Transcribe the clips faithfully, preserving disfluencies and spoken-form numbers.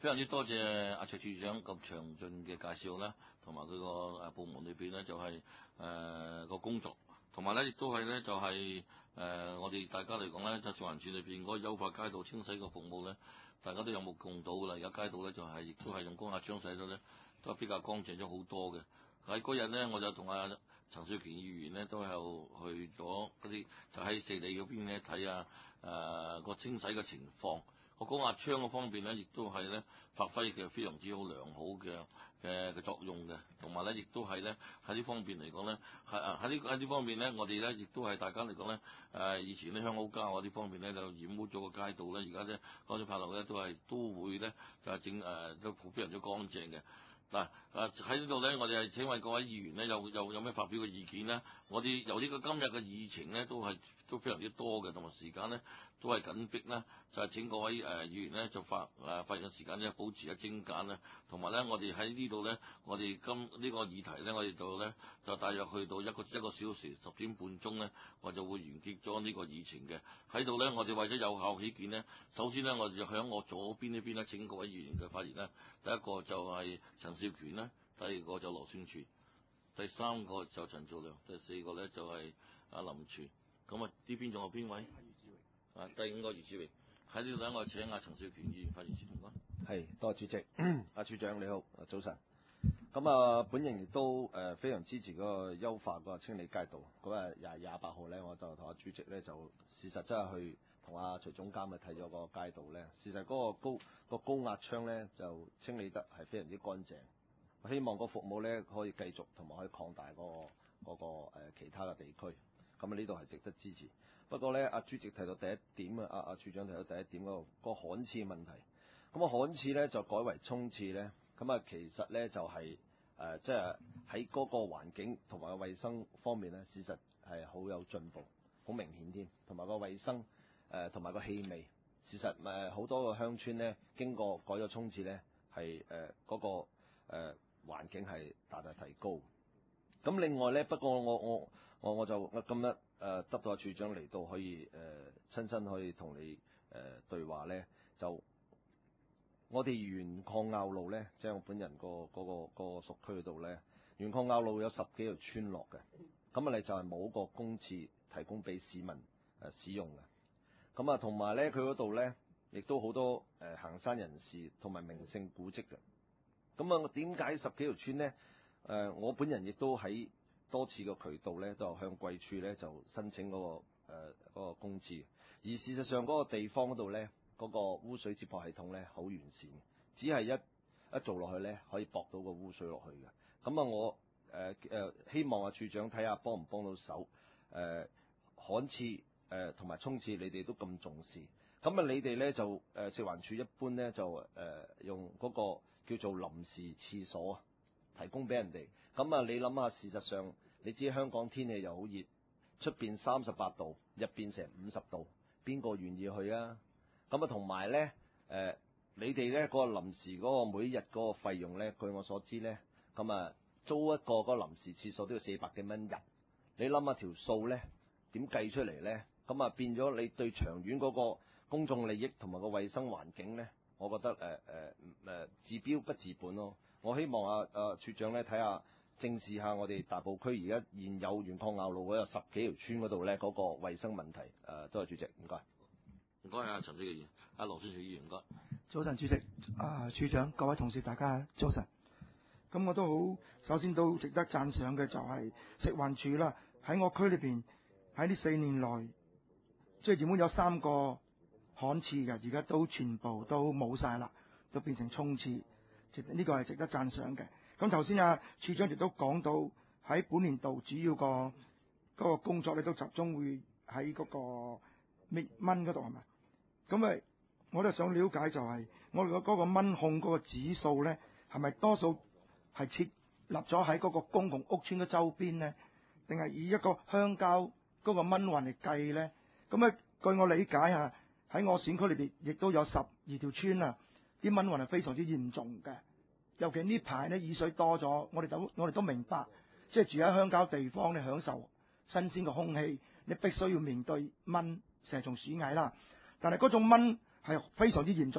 非常之多謝阿卓處長咁詳盡嘅介紹啦，同埋佢個誒部門裏邊咧就係誒個工作，同埋咧亦都係咧就係、是、誒、呃、我哋大家嚟講咧，就食環署裏邊嗰個優化街道清洗嘅服務咧，大家都有目共睹噶啦。而家街道咧就係、是、亦都係用高壓槍洗咗咧，都係比較乾淨咗好多嘅。喺嗰日咧，我就同阿陳少權議員咧都有去咗嗰啲，就喺四里嗰邊咧睇下誒個清洗嘅情況。個高壓槍嗰方面咧，亦都係咧發揮嘅非常之好良好嘅嘅嘅作用嘅，同埋咧亦都係咧喺呢方面嚟講咧，係啊喺呢喺呢方面咧，我哋咧亦都係大家嚟講咧，誒以前咧香口膠啊呢方面咧就染污咗個街道咧，而家咧嗰啲柏路咧都係都會咧就係整誒都非常之乾淨嘅。嗱，誒喺呢度咧，我哋係請問各位議員咧，有有有咩發表嘅意見咧？我哋由呢個今日嘅議程咧，都係都非常之多嘅，同埋時間咧都係緊迫啦。就係、是、請各位誒、呃、議員咧，就發誒發言嘅時間咧，保持一精簡啦。同埋咧，我哋喺呢度咧，我哋今呢個議題咧，我哋就咧就大約去到一個一個小時十點半鐘咧，我就會完結咗呢個議程嘅。喺度咧，我哋為咗有效起見咧，首先咧，我哋就響我左邊呢邊咧請各位議員嘅發言啦。第一個就係陳少權啦，第二個就羅宣柱，第三個就陳造良，第四個咧就係阿林全。咁啊，呢邊仲有邊位？啊，第五個余志榮。喺呢度咧，我請阿陳少權議員發言先，唔該。 係，多謝主席。阿處長你好，早晨。咁啊，本人亦都誒非常支持嗰個優化嗰個清理街道。嗰日廿廿八號咧，我就同阿主席咧就事實真係去同阿徐總監去睇咗個街道咧。事實嗰個高個高壓槍咧就清理得係非常之乾淨。我希望個服務咧可以繼續同埋可以擴大嗰個嗰個誒其他嘅地區。咁啊呢度係值得支持。不過咧，阿主席提到第一點啊，阿阿處長提到第一點嗰個個旱廁問題。咁啊旱廁咧就改為沖廁咧。咁啊其實咧就係誒即係喺嗰個環境同埋個衛生方面咧，事實係好有進步，好明顯添。同埋個衛生誒同埋個氣味，事實誒好多個鄉村咧經過改咗沖廁咧，係誒嗰個誒、呃、環境係大大提高。咁另外咧，不過我我我我就今日誒得到阿處長嚟到可以誒、呃、親身可以同你誒、呃、對話咧，就我哋元礦坳路咧，即係我本人、嗰個嗰、嗰個、嗰個屬區度咧，元礦坳路有十幾條村落嘅，咁啊你就係冇個公廁提供俾市民誒使用嘅，咁啊同埋咧佢嗰度咧，亦都好多誒、呃、行山人士同埋名勝古蹟嘅，咁啊點解十幾條村咧？誒、呃，我本人亦都喺多次嘅渠道咧，都向貴處咧就申請嗰、那個誒嗰、呃那個公廁。而事實上嗰個地方嗰度咧，嗰、那個污水接駁系統咧好完善，只係一一做落去咧可以駁到個污水落去嘅。咁啊，我誒誒、呃、希望阿處長睇下幫唔幫到手。誒旱廁誒同埋沖廁，你哋都咁重視。咁啊，你哋咧就誒、呃、食環署一般咧就誒、呃、用嗰個叫做臨時廁所啊。提供俾人哋，咁啊你諗下，事實上你知香港天氣又好熱，出邊三十八度，入邊成五十度，邊個願意去啊？咁啊同埋咧，誒、呃、你哋咧嗰個臨時嗰個每日嗰個費用咧，據我所知咧，咁啊租一個嗰個臨時廁所都要四百幾蚊日，你諗下條數咧點計出嚟咧？咁啊變咗你對長遠嗰個公眾利益同埋個衛生環境咧，我覺得誒誒誒治標不治本咯。我希望啊啊處長咧睇下正視下我哋大埔區而家現有元礦坳路嗰有十幾條村嗰度咧嗰個衛生問題。誒、呃，多謝主席，唔該。 唔該啊，陳少權議員，阿羅宣柱議員，唔該。 早晨，主席，啊處長，各位同事，大家早晨。咁我都好，首先都值得讚賞嘅就係食環署啦，喺我區裏邊喺呢四年內，即係原本有三個旱廁嘅，而家都全部都冇晒啦，都變成沖廁。呢個係值得讚賞嘅。咁頭先啊，處長亦都講到喺本年度主要個嗰個工作咧，都集中會喺嗰個滅蚊嗰度係咪？咁啊，我都想了解就係、是、我哋嗰個蚊控嗰個指數咧，係咪多數係設立咗喺嗰個公共屋邨嘅周邊呢？定係以一個鄉郊嗰個蚊患嚟計咧？咁啊，據我理解啊，喺我選區裏邊亦都有十二條村啊。啲蚊患係非常之嚴重嘅，尤其呢排呢雨水多咗，我哋都我哋都明白，即係住喺鄉郊地方，你享受新鮮嘅空氣，你必須要面對蚊、蛇蟲鼠蟻啦。但係嗰種蚊係非常之嚴重，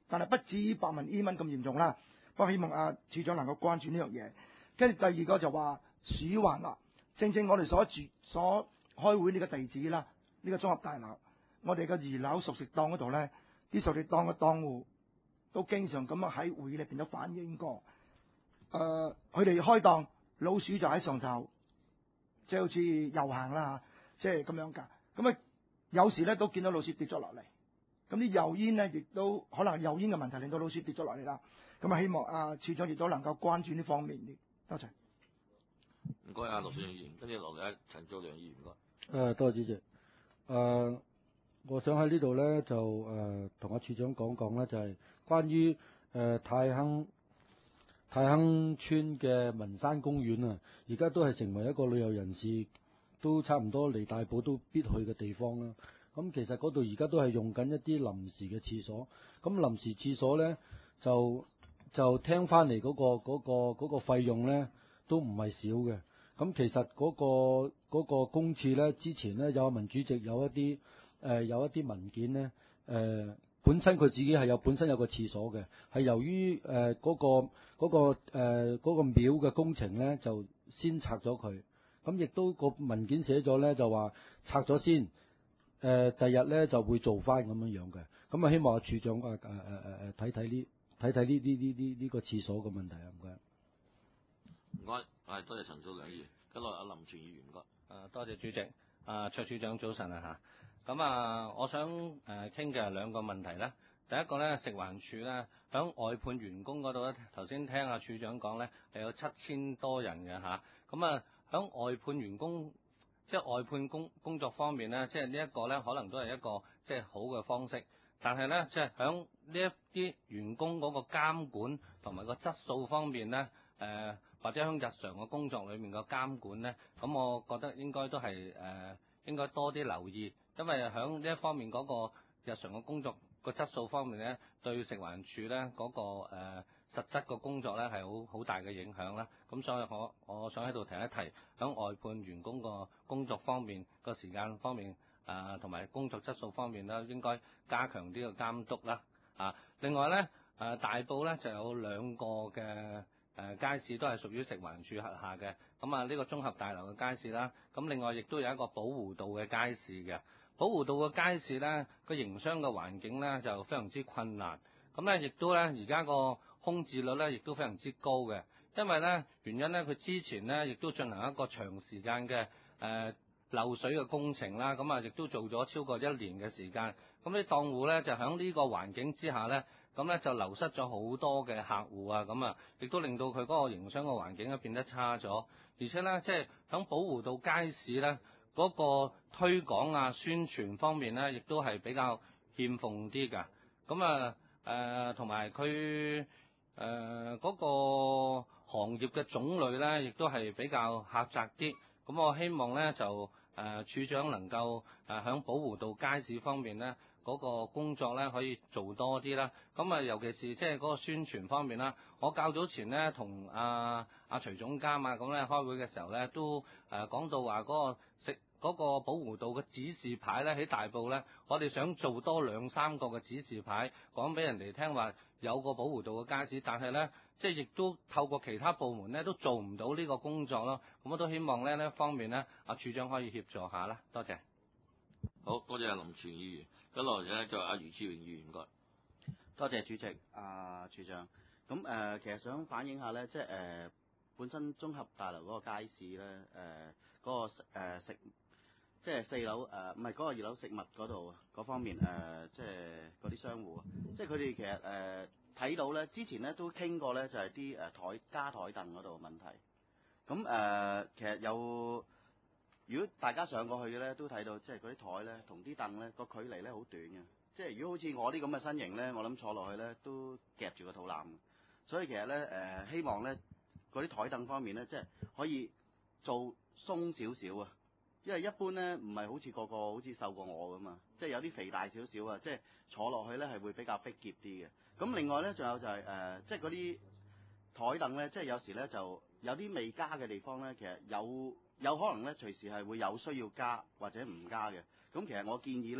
但係不至於白紋伊蚊咁嚴重啦。不過希望阿處長能夠關注呢樣嘢。跟住第二個就話鼠患啦，正正我哋所住所開會呢個地址啦，呢、這個綜合大樓，我哋嘅二樓熟食檔嗰度呢，啲熟食檔嘅檔戶都經常咁啊喺會議裏邊都反映過，誒佢哋開檔老鼠就喺上頭，即係好似遊行啦，即係咁樣㗎。咁啊有時咧都見到老鼠跌咗落嚟，咁啲油煙呢，亦都可能油煙嘅問題令到老鼠跌咗落嚟啦。咁啊希望啊處長亦都能夠關注呢方面啲，多謝。 唔該啊，陸兆議員，跟住落嚟啊，陳祖良議員唔該。 誒，多謝主席。誒、呃，我想喺呢度咧就誒同阿處長講講咧，就係、是、關於誒、呃、泰亨泰亨村嘅文山公園啊，而家都係成為一個旅遊人士都差唔多嚟大埔都必去嘅地方啦。咁其實嗰度而家都係用緊一啲臨時嘅廁所，咁臨時廁所咧就就聽翻嚟嗰個嗰、嗰個嗰、嗰個費用咧都唔係少嘅。咁其實嗰、嗰個嗰、嗰個公廁咧，之前咧有民主席有一啲誒、呃、有一啲文件咧誒、呃、本身佢自己係有本身有個廁所嘅，係由於誒嗰、呃嗰個嗰、嗰個誒嗰、呃嗰個廟嘅工程咧就先拆咗佢，咁亦都個文件寫咗咧就話拆咗先，誒第日咧就會做翻咁樣樣嘅。咁啊希望阿處長啊誒誒誒誒睇睇呢睇睇呢呢呢呢呢個廁所嘅問題啊，唔該。 唔該，係多謝陳祖良議員，跟落阿林全議員唔該。 誒多謝主席，啊卓處長早晨啊嚇，咁啊我想誒傾嘅係兩個問題咧。第一個咧，食環署咧響外判員工嗰度咧，頭先聽阿處長講咧係有七千多人嘅嚇，咁啊響外判員工即係外判工工作方面咧，即係呢一個咧可能都係一個即係好嘅方式，但係咧即係響呢一啲員工嗰個監管同埋個質素方面咧誒。呃或者喺日常嘅工作裏面嘅監管咧，咁我覺得應該都係誒、呃、應該多啲留意，因為喺呢一方面嗰個日常嘅工作個質素方面咧，對食環署咧嗰個誒、呃、實質嘅工作咧係好好大嘅影響啦。咁所以我我想喺度提一提，喺外判員工個工作方面個時間方面啊，同、呃、埋工作質素方面咧，應該加強啲嘅監督啦。啊，另外咧誒、呃、大埔咧就有兩個嘅。誒街市都係屬於食環署轄下嘅，咁啊呢個綜合大樓嘅街市啦，咁另外亦都有一個寶湖道嘅街市嘅，寶湖道嘅街市咧個營商嘅環境咧就非常之困難，咁咧亦都咧而家個空置率咧亦都非常之高嘅，因為咧原因咧佢之前咧亦都進行一個長時間嘅誒、呃、漏水嘅工程啦，咁啊亦都做咗超過一年嘅時間，咁啲檔戶咧就喺呢個環境之下咧。咁咧就流失咗好多嘅客戶啊，咁啊，亦都令到佢嗰個營商嘅環境咧變得差咗，而且咧即係喺寶湖道街市咧嗰個推廣啊、宣傳方面咧，亦都係比較欠奉啲㗎。咁啊誒，同埋佢誒嗰個行業嘅種類咧，亦都係比較狹窄啲。咁我希望咧就誒、呃、處長能夠誒喺寶湖道街市方面咧。嗰個工作咧可以做多啲啦，咁啊尤其是即係嗰個宣傳方面啦，我較早前咧同阿阿徐總監啊咁咧開會嘅時候咧都誒講到話嗰個食嗰個寶湖道嘅指示牌咧喺大埔咧，我哋想做多兩三個嘅指示牌，講俾人哋聽話有個寶湖道嘅街市，但係咧即係亦都透過其他部門咧都做唔到呢個工作咯，咁我都希望咧呢一方面咧阿處長可以協助下啦，多謝。 好多謝阿林全議員，跟落嚟咧就阿余志榮議員唔該。 多謝主席，啊處長。咁誒、呃，其實想反映下咧，即係誒、呃、本身綜合大樓嗰個街市咧，誒、呃、嗰、那個食誒、呃、食，即係四樓誒，唔係嗰個二樓食物嗰度嗰方面誒、呃，即係嗰啲商戶，即係佢哋其實誒睇、呃、到咧，之前咧都傾過咧，就係啲誒台加台凳嗰度嘅問題。咁誒、呃，其實有。如果大家上過去嘅咧，都睇到即係嗰啲台咧同啲凳咧個距離咧好短嘅，即係如果好似我啲咁嘅身形咧，我諗坐落去咧都夾住個肚腩。所以其實咧誒、呃，希望咧嗰啲台凳方面咧，即係可以做鬆少少啊，因為一般咧唔係好似個個好似瘦過我咁嘛，即係有啲肥大少少啊，即係坐落去咧係會比較逼夾啲嘅。咁另外咧仲有就係、是、誒、呃，即係嗰啲台凳咧，即係有時咧就有啲未加嘅地方咧，其實有。有可能咧，隨時係會有需要加或者唔加嘅。咁其實我建議咧，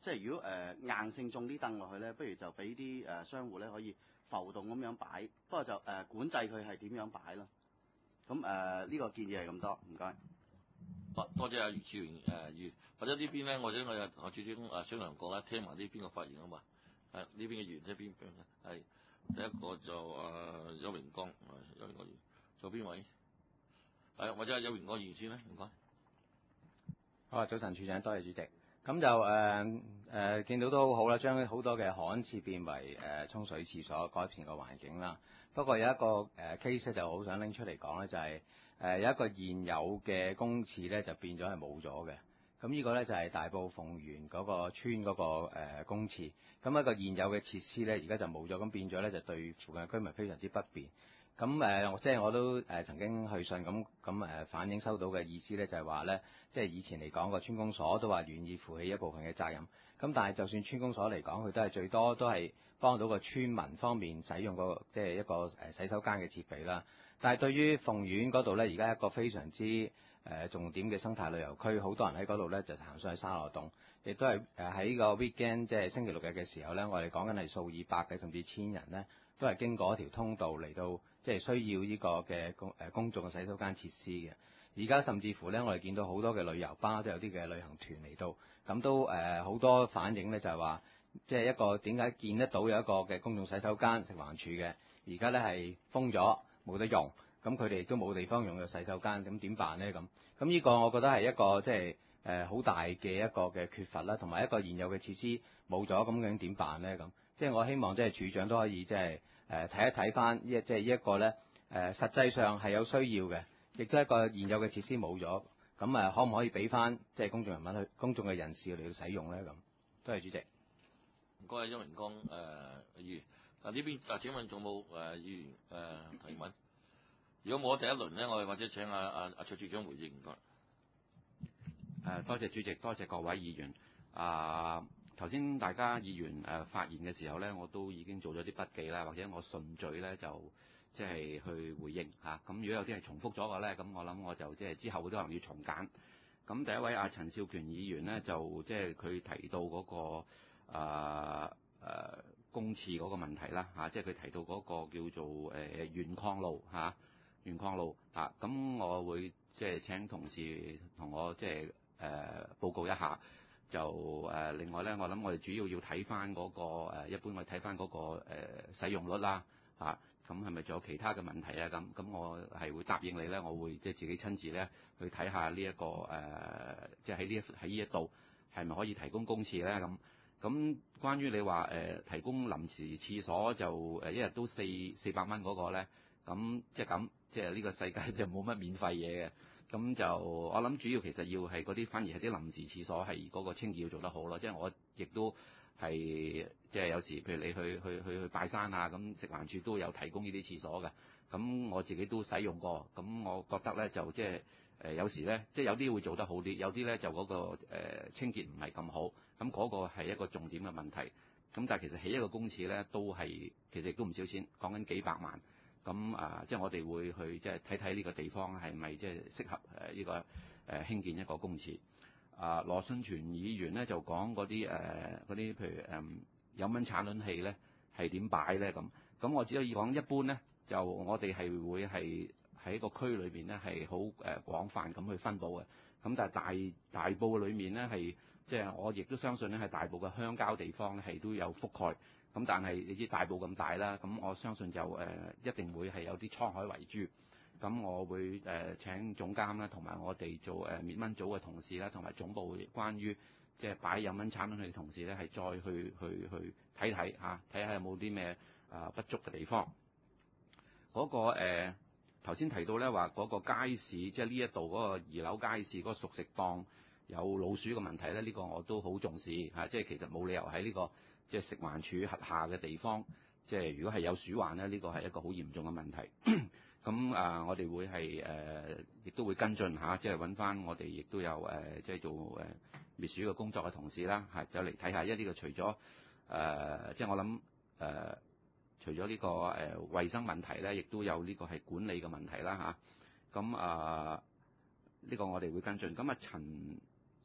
即係如果誒、呃、硬性種啲凳落去咧，不如就俾啲誒商戶咧可以浮動咁樣擺，不過就誒、呃、管制佢係點樣擺咯。咁誒呢個建議係咁多，唔該。 多多謝阿余志榮誒議員，或者呢邊咧，或者我有我主總誒商量過啦，聽埋呢邊嘅發言啊嘛。誒呢邊嘅議員即係邊邊嘅？係第一個就誒邱榮光，邱榮光議員，仲有邊位？係或者係邱榮光議員先啦，唔該。 好啊，早晨，處長，多謝主席。咁就誒誒、呃呃、見到都好好啦，將好多嘅旱廁變為誒、呃、沖水廁所，改善個環境啦。不過有一個誒、呃、case 就好想拎出嚟講咧，就係、是、誒、呃、有一個現有嘅公廁咧，就變咗係冇咗嘅。咁呢個咧就係、是、大埔鳳園嗰個村嗰、那個誒、呃、公廁。咁一個現有嘅設施咧，而家就冇咗，咁變咗咧就對附近居民非常之不便。咁誒、呃，即係我都誒、呃、曾經去信咁咁誒反映收到嘅意思咧，就係話咧，即係以前嚟講個村公所都話願意負起一部分嘅責任。咁但係就算村公所嚟講，佢都係最多都係幫到個村民方面使用個即係一個誒洗手間嘅設備啦。但係對於鳳園嗰度咧，而家一個非常之誒、呃、重點嘅生態旅遊區，好多人喺嗰度咧就行上去沙羅洞，亦都係誒喺個 weekend 即係星期六日嘅時候咧，我哋講緊係數以百嘅甚至千人咧，都係經過一條通道嚟到。即係需要呢個嘅公誒公眾嘅洗手間設施嘅。而家甚至乎咧，我哋見到好多嘅旅遊巴都有啲嘅旅行團嚟到，咁都誒好、呃、多反映咧，就係話即係一個點解見得到有一個嘅公眾洗手間食環署嘅，而家咧係封咗冇得用，咁佢哋亦都冇地方用嘅洗手間，咁點辦咧？咁咁呢個我覺得係一個即係誒好大嘅一個嘅缺乏啦，同埋一個現有嘅設施冇咗，咁究竟點辦咧？咁即係我希望即係處長都可以即係。誒睇一睇翻呢，即係呢一個咧，誒實際上係有需要嘅，亦都係一個現有嘅設施冇咗，咁誒可唔可以俾翻即係公眾人物去、公眾嘅人士嚟到使用咧？咁，多謝主席。 唔該，邱榮光誒議員。嗱呢邊啊，請問仲冇誒議員誒提問？如果冇第一輪咧，我哋或者請阿阿阿卓處長回應。唔該。 誒多謝主席，多謝各位議員。啊。頭先大家議員誒發言嘅時候咧，我都已經做咗啲筆記啦，或者我順序咧就即係去回應嚇。咁、啊、如果有啲係重複咗嘅咧，咁我諗我就即係之後都可能要重簡。咁第一位阿陳少權議員咧，就即係佢提到嗰、那個啊誒公廁嗰個問題啦嚇，即係佢提到嗰個叫做誒元礦路嚇，元礦路嚇。咁、啊、我會即係請同事同我即係誒報告一下。就誒、呃，另外咧，我諗我哋主要要睇翻嗰個、呃、一般我睇翻嗰個、呃、使用率啦，嚇，咁係咪仲有其他嘅問題啊？咁咁我係會答應你咧，我會即係自己親自咧去睇下呢、這、一個誒、呃，即係喺呢一喺呢一度係咪可以提供公廁咧？咁咁關於你話誒、呃、提供臨時廁所就誒一日都四四百蚊嗰個咧，咁即係咁，即係呢個世界就冇乜免費嘢嘅。咁就我諗主要其實要係嗰啲反而係啲臨時廁所係嗰個清潔要做得好咯，即係我亦都係即係有時譬如你去去去去拜山啊，咁食環署都有提供呢啲廁所嘅，咁我自己都使用過，咁我覺得咧就即係誒有時咧即係有啲會做得好啲，有啲咧就嗰個誒清潔唔係咁好，咁嗰個係一個重點嘅問題。咁但係其實起一個公廁咧都係其實亦都唔少錢，講緊幾百萬。咁啊，即係我哋會去即係睇睇呢個地方係咪即係適合誒呢個誒興建一個公廁。啊，羅信全議員咧就講嗰啲誒嗰啲譬如誒有蚊產卵器咧係點擺咧咁。咁我只可以講一般咧，就我哋係會係喺個區裏邊咧係好誒廣泛咁去分佈嘅。咁但係大大埔裏面咧係即係我亦都相信咧係大埔嘅鄉郊地方咧係都有覆蓋。咁但係你知大埔咁大啦，咁我相信就誒、呃、一定會係有啲滄海遺珠。咁我會誒、呃、請總監啦，同埋我哋做誒滅蚊組嘅同事啦，同埋總部關於即係擺有蚊產品嘅同事咧，係再去去去睇睇嚇，睇下有冇啲咩啊不足嘅地方。嗰、那個誒頭先提到咧話嗰個街市，即係呢一度嗰個二樓街市嗰個熟食檔有老鼠嘅問題咧，呢、這個我都好重視嚇、啊，即係其實冇理由喺呢、這個。即係食環署轄下嘅地方，即係如果係有鼠患咧，呢個係一個好嚴重嘅問題。咁啊，我哋會係誒，亦、呃、都會跟進下，即係揾翻我哋亦都有誒、呃，即係做誒、呃、滅鼠嘅工作嘅同事啦，係就嚟睇下。因為呢個除咗誒、呃，即係我諗誒、呃，除咗呢、這個誒、呃、衞生問題咧，亦都有呢個係管理嘅問題啦嚇。咁啊，呢、呃這個我哋會跟進。咁啊，陳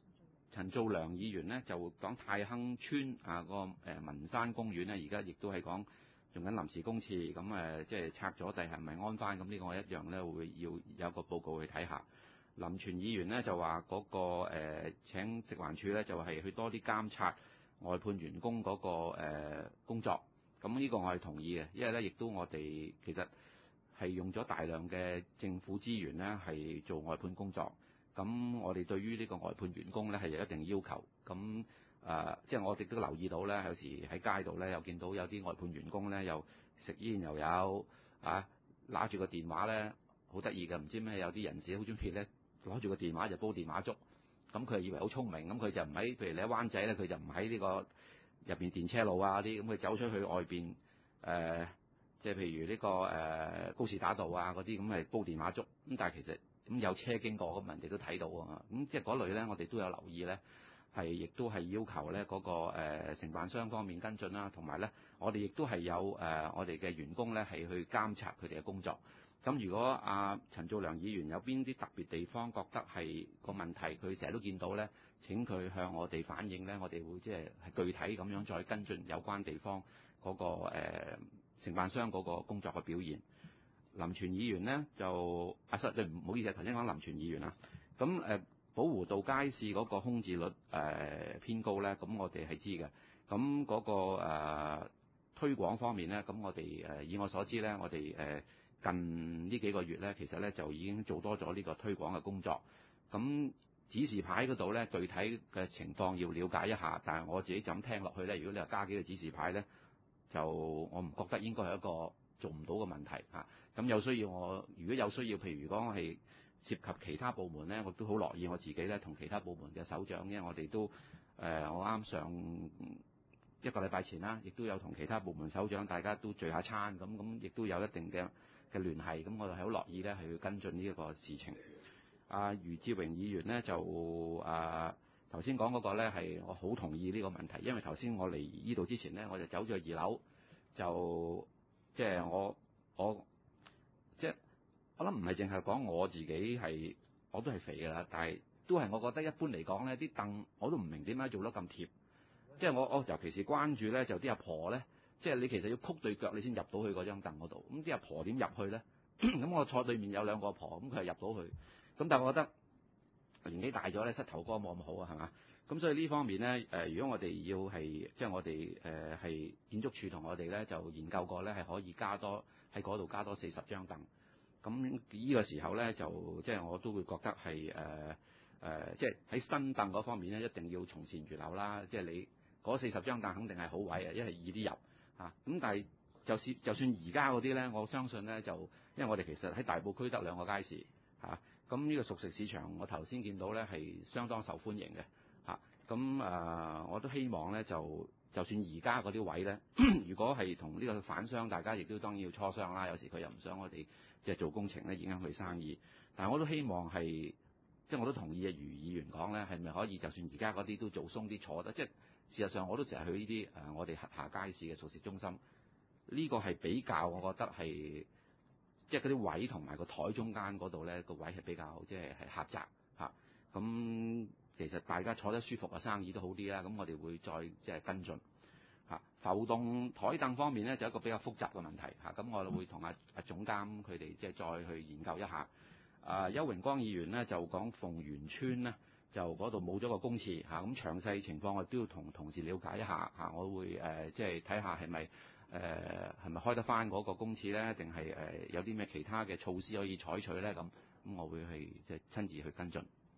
陳造良議員呢，就講太亨村啊個誒文山公園呢，而家亦都係講用緊臨時公廁，咁誒即係拆咗地係咪安翻？咁呢個我一樣呢會要有一個報告去睇下。林全議員呢就話嗰、那個誒、呃、請食環署呢，就係、是、去多啲監察外判員工嗰、那個、呃、工作，咁呢個我係同意嘅，因為呢亦都我哋其實係用咗大量嘅政府資源呢係做外判工作，咁我哋對於呢個外判員工呢係有一定要求，咁誒、呃、即係我哋都留意到呢，有時喺街度呢又見到有啲外判員工呢又食煙又有啊，拿住個電話呢，好得意嘅，唔知咩有啲人士好中意呢。攞住個電話就煲電話粥，咁佢以為好聰明，咁佢就唔喺，譬如你喺灣仔咧，佢就唔喺呢個入邊電車路啊啲，咁佢走出去外邊誒、呃，即係譬如呢、這個誒、呃、高士打道啊嗰啲，咁係煲電話粥，咁但係其實咁有車經過，咁人哋都睇到啊，咁即係嗰類咧，我哋都有留意咧，係亦都係要求咧嗰、那個、呃、承辦商方面跟進啦，同埋咧我哋亦都係有誒、呃、我哋嘅員工咧係去監察佢哋嘅工作。咁如果阿、啊、陳造良議員有邊啲特別地方覺得係個問題，佢成日都見到呢，請佢向我哋反映呢，我哋會即係係具體咁樣再跟進有關地方嗰、那個、呃、承辦商嗰個工作嘅表現。林全議員呢，就啊，實對唔好意思，頭先講林全議員啊，咁誒、呃、寶湖道街市嗰個空置率誒、呃、偏高呢，咁我哋係知嘅。咁嗰、那個、呃、推廣方面呢，咁我哋誒、呃、以我所知呢，我哋誒。呃近呢幾個月呢，其實呢就已經做多咗呢個推廣嘅工作。咁指示牌嗰度呢，具體嘅情況要了解一下。但係我自己就咁聽落去呢，如果你話加幾個指示牌呢，就我唔覺得應該係一個做唔到嘅問題嚇。咁有需要我，如果有需要，譬如如果我係涉及其他部門呢，我都好樂意我自己呢同其他部門嘅首長，因為我哋都誒、呃、我啱上一個禮拜前啦，亦都有同其他部門首長大家都聚下餐，咁咁亦都有一定嘅嘅聯繫，咁我就係好樂意咧，係去跟進呢一個事情。阿、啊、余志榮議員呢，就啊頭先講嗰個咧係我好同意呢個問題，因為頭先我嚟呢度之前呢，我就走咗去二樓，就即係、就是、我我即係、就是、我諗唔係淨係講我自己係我都係肥㗎啦，但係都係我覺得一般嚟講呢啲凳我都唔明點解做得咁貼，即、就、係、是、我我尤其是關注咧就啲阿婆咧。即係你其實要曲對腳，你先入到去嗰張凳嗰度。咁啲阿婆點入去咧？咁我坐對面有兩個阿婆，咁佢係入到去。咁但係我覺得年紀大咗咧，膝頭哥冇咁好啊，係嘛？咁所以呢方面咧，誒、呃，如果我哋要係即係我哋誒係建築署同我哋咧就研究過咧，係可以加多喺嗰度加多四十張凳。咁呢個時候咧就即係我都會覺得係誒誒，即係喺新凳嗰方面咧一定要從善如流啦。即係你嗰四十張凳肯定係好位啊，一係易啲入。啊，咁但係就算就算而家嗰啲咧，我相信咧就，因為我哋其實喺大埔區得兩個街市，嚇，咁呢個熟食市場我頭先見到咧係相當受歡迎嘅，嚇，咁啊我都希望咧就，就算而家嗰啲位咧，如果係同呢個反商，大家亦都當然要磋商啦。有時佢又唔想我哋即係做工程咧影響佢生意，但係我都希望係，即係我都同意啊余議員講咧，係咪可以就算而家嗰啲都做鬆啲坐得，即係。事實上，我都成日去呢啲誒，我哋轄下街市嘅熟食中心，呢、這個係比較，我覺得係即係嗰啲位同埋個台中間嗰度咧，個位係比較即係係狹窄嚇。咁、啊、其實大家坐得舒服啊，生意都好啲啦。咁我哋會再即係跟進嚇、啊。浮動台凳方面咧，就一個比較複雜嘅問題嚇。咁、啊、我哋會同阿阿總監佢哋即係再去研究一下。啊，邱榮光議員咧就講鳳園村咧。就嗰度冇咗個公廁嚇，咁詳細情況我都要同同事了解一下嚇，我會誒即係睇下係咪誒係咪開得翻嗰個公廁咧，定係誒有啲咩其他嘅措施可以採取咧咁，咁我會去即係親自去跟進。